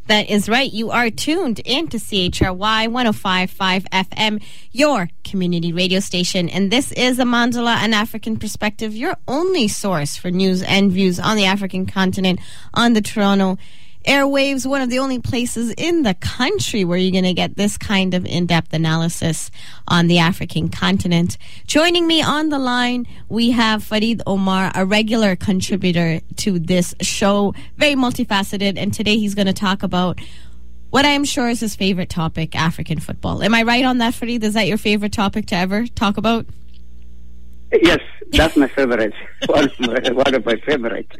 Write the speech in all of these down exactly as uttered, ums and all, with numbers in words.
That is right. You are tuned into C H R Y one oh five point five F M, your community radio station. And this is a Mandala, an African perspective, your only source for news and views on the African continent on the Toronto airwaves, one of the only places in the country where you're going to get this kind of in-depth analysis on the African continent. Joining me on the line, we have Farid Omar, a regular contributor to this show, very multifaceted, and today he's going to talk about what I am sure is his favorite topic, African football. Am I right on that, Farid? Is that your favorite topic to ever talk about? Yes, that's my favorite. one, of my, one of my favorites.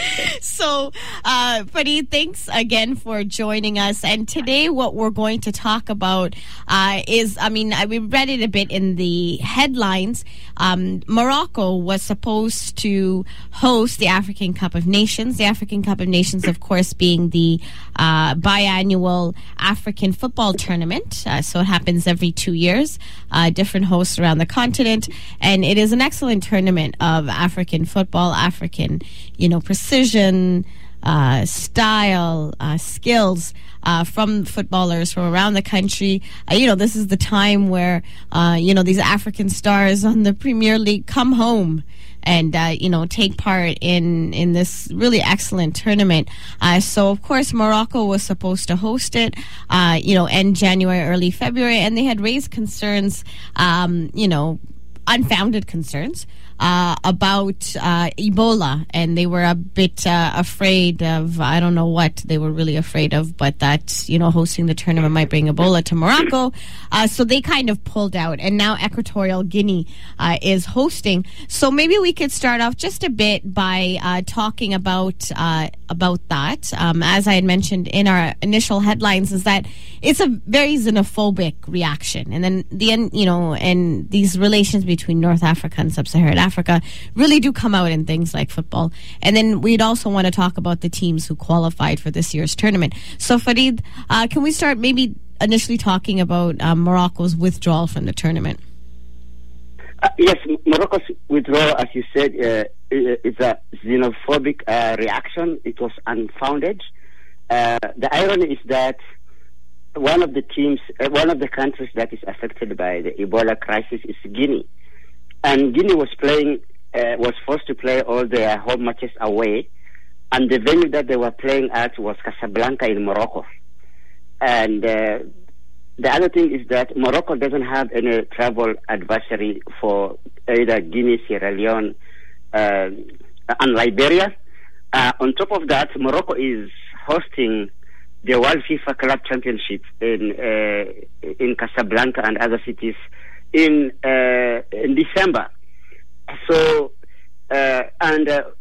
So, uh, Farid, thanks again for joining us. And today what we're going to talk about uh, is, I mean, we read it a bit in the headlines. Um, Morocco was supposed to host the African Cup of Nations. The African Cup of Nations, of course, being the uh, biannual African football tournament. Uh, so it happens every two years, uh, different hosts around the continent. And it is an excellent tournament of African football, African, you know, precision, uh, style, uh, skills uh, from footballers from around the country. Uh, you know, this is the time where, uh, you know, these African stars on the Premier League come home and, uh, you know, take part in, in this really excellent tournament. Uh, so, of course, Morocco was supposed to host it, uh, you know, end January, early February, and they had raised concerns, um, you know, unfounded concerns uh, about uh, Ebola, and they were a bit uh, afraid of, I don't know what they were really afraid of, but that, you know, hosting the tournament might bring Ebola to Morocco. Uh, so they kind of pulled out, and now Equatorial Guinea uh, is hosting. So maybe we could start off just a bit by uh, talking about uh, about that. Um, as I had mentioned in our initial headlines, is that it's a very xenophobic reaction, and then the end, you know, and these relations between North Africa and Sub-Saharan Africa really do come out in things like football. And then we'd also want to talk about the teams who qualified for this year's tournament. So Farid, uh, can we start maybe initially talking about um, Morocco's withdrawal from the tournament? Uh, yes, Morocco's withdrawal, as you said, uh, is a xenophobic uh, reaction. It was unfounded. Uh, the irony is that one of the teams, uh, one of the countries that is affected by the Ebola crisis is Guinea. And Guinea was playing, uh, was forced to play all their home matches away. And the venue that they were playing at was Casablanca in Morocco. And uh, the other thing is that Morocco doesn't have any travel advisory for either Guinea, Sierra Leone, uh, and Liberia. Uh, on top of that, Morocco is hosting the World FIFA Club Championship in uh, in Casablanca and other cities in uh, in December. So, uh, and uh,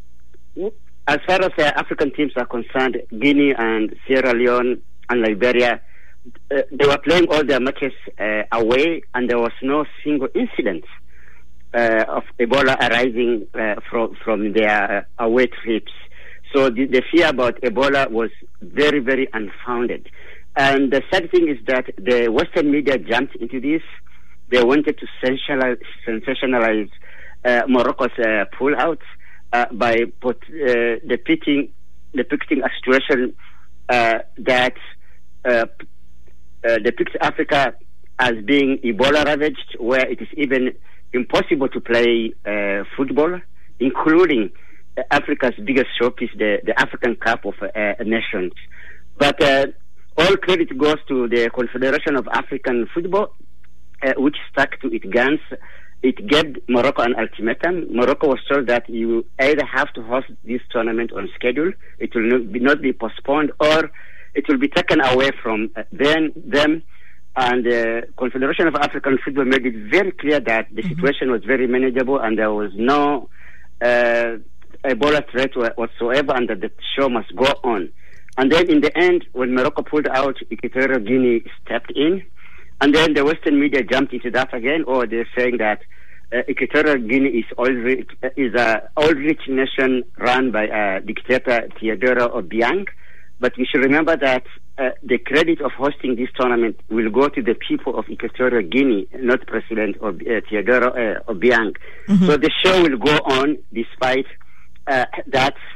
as far as uh, African teams are concerned, Guinea and Sierra Leone and Liberia, uh, they were playing all their matches uh, away, and there was no single incident uh, of Ebola arising uh, from from their uh, away trips. So the, the fear about Ebola was very, very unfounded. And the sad thing is that the Western media jumped into this. They wanted to sensationalize, sensationalize uh, Morocco's uh, pull-out uh, by put, uh, depicting, depicting a situation uh, that uh, uh, depicts Africa as being Ebola-ravaged, where it is even impossible to play uh, football, including Africa's biggest showpiece, the, the African Cup of uh, Nations. But uh, all credit goes to the Confederation of African Football, uh, which stuck to its guns. It gave Morocco an ultimatum. Morocco was told that you either have to host this tournament on schedule, it will not be, not be postponed, or it will be taken away from uh, them, them. And the uh, Confederation of African Football made it very clear that the mm-hmm. situation was very manageable and there was no uh, Ebola threat whatsoever, and that the show must go on. And then in the end, when Morocco pulled out, Equatorial Guinea stepped in, and then the Western media jumped into that again, or they're saying that uh, Equatorial Guinea is oil rich, is a oil-rich nation run by uh, dictator Teodoro Obiang. But we should remember that uh, the credit of hosting this tournament will go to the people of Equatorial Guinea, not President Ob- uh, Teodoro uh, Obiang. Mm-hmm. So the show will go on despite Uh, that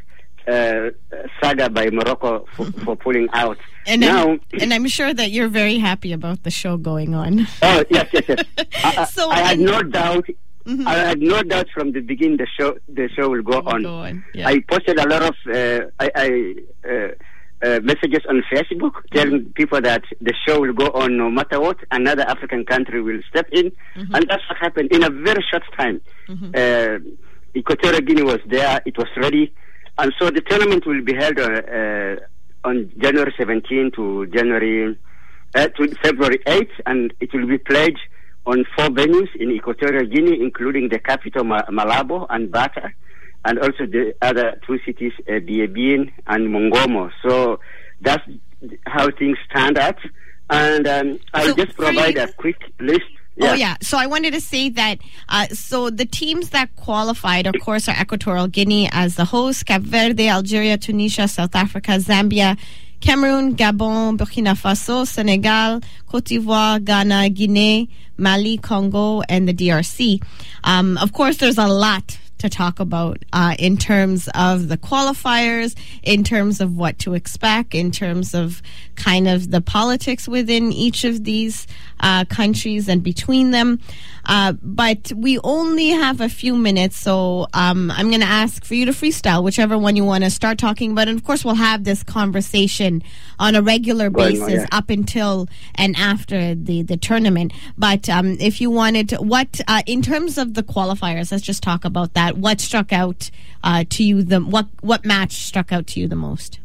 uh, saga by Morocco for, for pulling out. And now, I'm, and I'm sure that you're very happy about the show going on. Oh yes, yes, yes. I, so I, I had in, no doubt. Mm-hmm. I had no doubt from the beginning the show the show will go will on. Go on. Yeah. I posted a lot of uh, I, I, uh, uh, messages on Facebook telling mm-hmm. people that the show will go on no matter what. Another African country will step in, mm-hmm. and that's what happened in a very short time. Mm-hmm. Uh, Equatorial Guinea was there; it was ready, and so the tournament will be held on, uh, on January seventeenth to January uh, to February eighth, and it will be played on four venues in Equatorial Guinea, including the capital Malabo and Bata, and also the other two cities, uh, Biebien and Mongomo. So that's how things stand out. And um, I'll so just provide you, a quick list. Yeah. Oh, yeah. So I wanted to say that, uh, so the teams that qualified, of course, are Equatorial Guinea as the host, Cape Verde, Algeria, Tunisia, South Africa, Zambia, Cameroon, Gabon, Burkina Faso, Senegal, Cote d'Ivoire, Ghana, Guinea, Mali, Congo, and the D R C. Um, of course, there's a lot to talk about uh, in terms of the qualifiers, in terms of what to expect, in terms of kind of the politics within each of these uh, countries and between them. Uh, but we only have a few minutes, so um, I'm going to ask for you to freestyle whichever one you want to start talking about. And of course, we'll have this conversation on a regular basis on, yeah. up until and after the, the tournament. But um, if you wanted to, what, uh, in terms of the qualifiers, let's just talk about that. What struck out uh, to you, the what, what match struck out to you the most?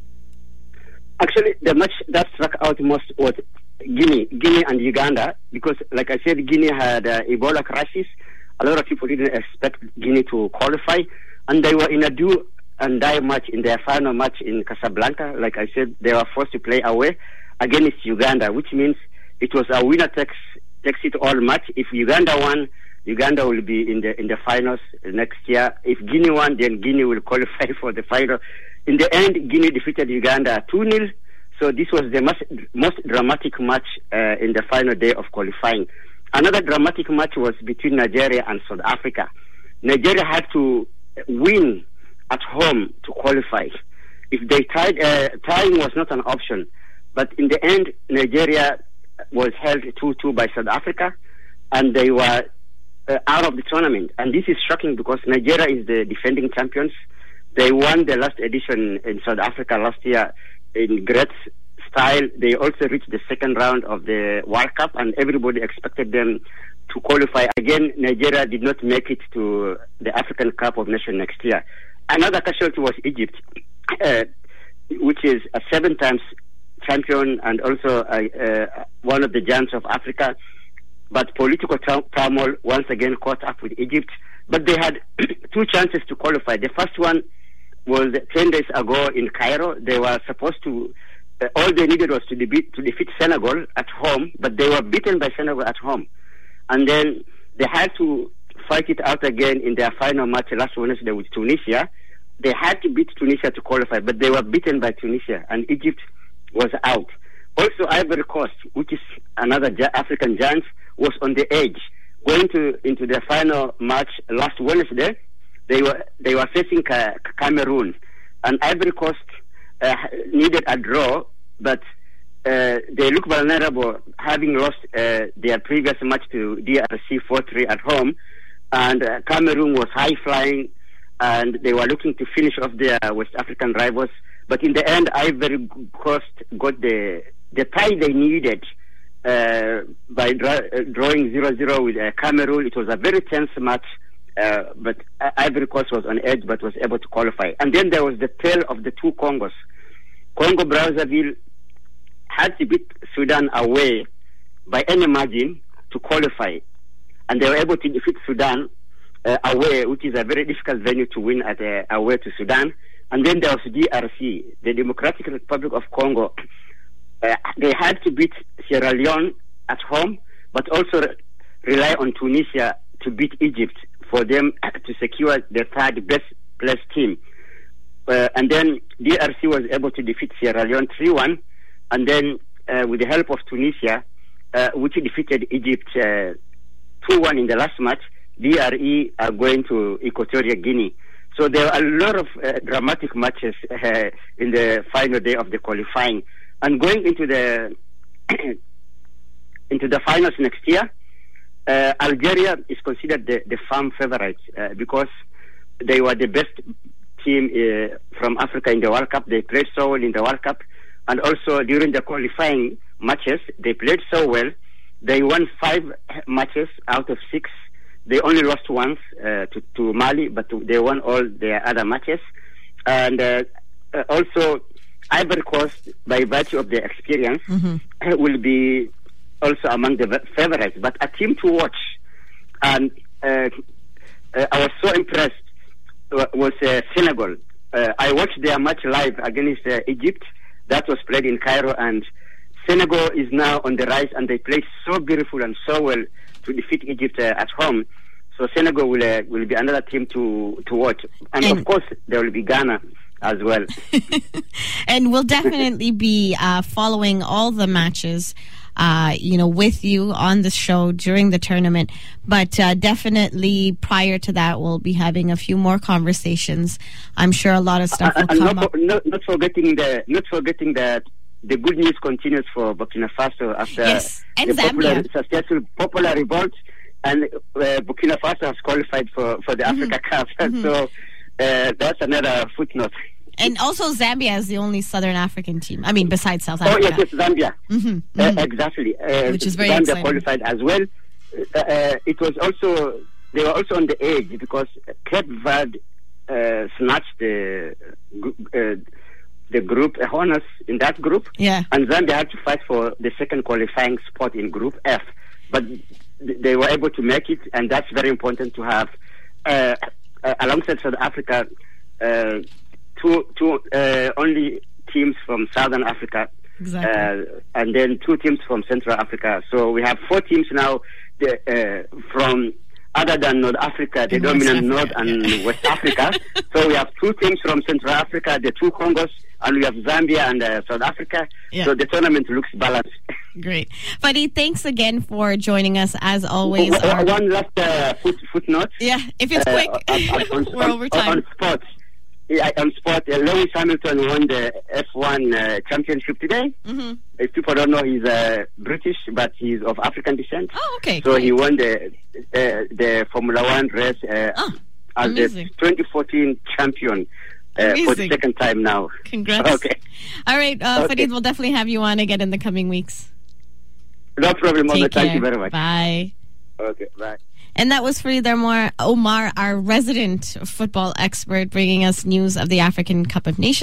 Actually, the match that struck out most was Guinea, Guinea and Uganda, because, like I said, Guinea had uh, Ebola crisis. A lot of people didn't expect Guinea to qualify, and they were in a do and die match in their final match in Casablanca. Like I said, they were forced to play away against Uganda, which means it was a winner takes takes it all match. If Uganda won, Uganda will be in the in the finals next year. If Guinea won, then Guinea will qualify for the final. In the end, Guinea defeated Uganda two nil. So this was the most, most dramatic match uh, in the final day of qualifying. Another dramatic match was between Nigeria and South Africa. Nigeria had to win at home to qualify. If they tied, uh, tying was not an option. But in the end, Nigeria was held two two by South Africa, and they were uh, out of the tournament. And this is shocking because Nigeria is the defending champions. They won the last edition in South Africa last year in great style. They also reached the second round of the World Cup, and everybody expected them to qualify. Again, Nigeria did not make it to the African Cup of Nations next year. Another casualty was Egypt, uh, which is a seven times champion and also uh, uh, one of the giants of Africa. But political turmoil once again caught up with Egypt. But they had two chances to qualify. The first one was ten days ago in Cairo. They were supposed to, uh, all they needed was to, de- to defeat Senegal at home, but they were beaten by Senegal at home. And then they had to fight it out again in their final match last Wednesday with Tunisia. They had to beat Tunisia to qualify, but they were beaten by Tunisia, and Egypt was out. Also, Ivory Coast, which is another African giant, was on the edge. Going to into their final match last Wednesday, They were they were facing Ca- Cameroon, and Ivory Coast uh, needed a draw, but uh, they look vulnerable, having lost uh, their previous match to D R C four three at home, and uh, Cameroon was high flying, and they were looking to finish off their West African rivals. But in the end, Ivory Coast got the the tie they needed uh, by dra- uh, drawing zero zero with uh, Cameroon. It was a very tense match. Uh, but Ivory Coast was on edge but was able to qualify. And then there was the tale of the two Congos. Congo Brazzaville had to beat Sudan away by any margin to qualify. And they were able to defeat Sudan uh, away, which is a very difficult venue to win at uh, away to Sudan. And then there was D R C, the Democratic Republic of Congo. Uh, they had to beat Sierra Leone at home, but also re- rely on Tunisia to beat Egypt for them to secure the third best placed team. Uh, and then D R C was able to defeat Sierra Leone three one, and then uh, with the help of Tunisia, uh, which defeated Egypt uh, two one in the last match, D R E are going to Equatorial Guinea. So there are a lot of uh, dramatic matches uh, in the final day of the qualifying. And going into the into the finals next year, uh, Algeria is considered the, the firm favorites uh, because they were the best team uh, from Africa in the World Cup. They played so well in the World Cup. And also during the qualifying matches, they played so well. They won five matches out of six. They only lost once uh, to, to Mali, but to, they won all their other matches. And uh, uh, also, Ivory Coast, by virtue of their experience, mm-hmm. uh, will be also among the favorites. But a team to watch, and uh, uh, I was so impressed, was uh, Senegal. Uh, I watched their match live against uh, Egypt. That was played in Cairo, and Senegal is now on the rise, and they played so beautiful and so well to defeat Egypt uh, at home. So Senegal will uh, will be another team to, to watch. And, and of course, there will be Ghana as well. And we'll definitely be uh, following all the matches, uh, you know, with you on the show during the tournament. But uh, definitely prior to that, we'll be having a few more conversations. I'm sure a lot of stuff will and come not, up. Not, not forgetting the not forgetting that the good news continues for Burkina Faso after yes, and the Zambia. Popular, successful popular revolt, and uh, Burkina Faso has qualified for, for the mm-hmm. Africa Cup. Mm-hmm. So uh, that's another footnote. And also Zambia is the only Southern African team. I mean, besides South Africa. Oh, yes, yes, Zambia. Mm-hmm. Mm-hmm. Uh, exactly. Uh, Which is very Zambia exciting. qualified as well. Uh, uh, it was also, they were also on the edge because Cape Verde uh, snatched the, uh, the group uh, honors in that group. Yeah. And Zambia had to fight for the second qualifying spot in Group F. But th- they were able to make it, and that's very important to have, uh, uh, alongside South Africa, uh, two, two uh, only teams from Southern Africa, exactly. uh, and then two teams from Central Africa. So we have four teams now the, uh, from other than North Africa, the In dominant West Africa, North and yeah. West Africa. So we have two teams from Central Africa, the two Congos, and we have Zambia and uh, South Africa. Yeah. So the tournament looks balanced. Great. Fadi, thanks again for joining us as always. One, Our- one last uh, foot, footnote. Yeah, if it's Uh, quick, on, on, we're on, over time. On sports. Yeah, on sport, uh, Lewis Hamilton won the F one uh, championship today. Mm-hmm. If people don't know, he's uh, British, but he's of African descent. Oh, okay. So great. he won the uh, the Formula One race uh, Oh, as amazing. the twenty fourteen champion uh, for the Amazing. second time now. Congrats. Okay. All right, uh, Okay. Farid, we'll definitely have you on again in the coming weeks. No problem, Mama. Take Thank care. you very much. Bye. Okay, bye. And that was Farid Omar, Omar, our resident football expert, bringing us news of the African Cup of Nations.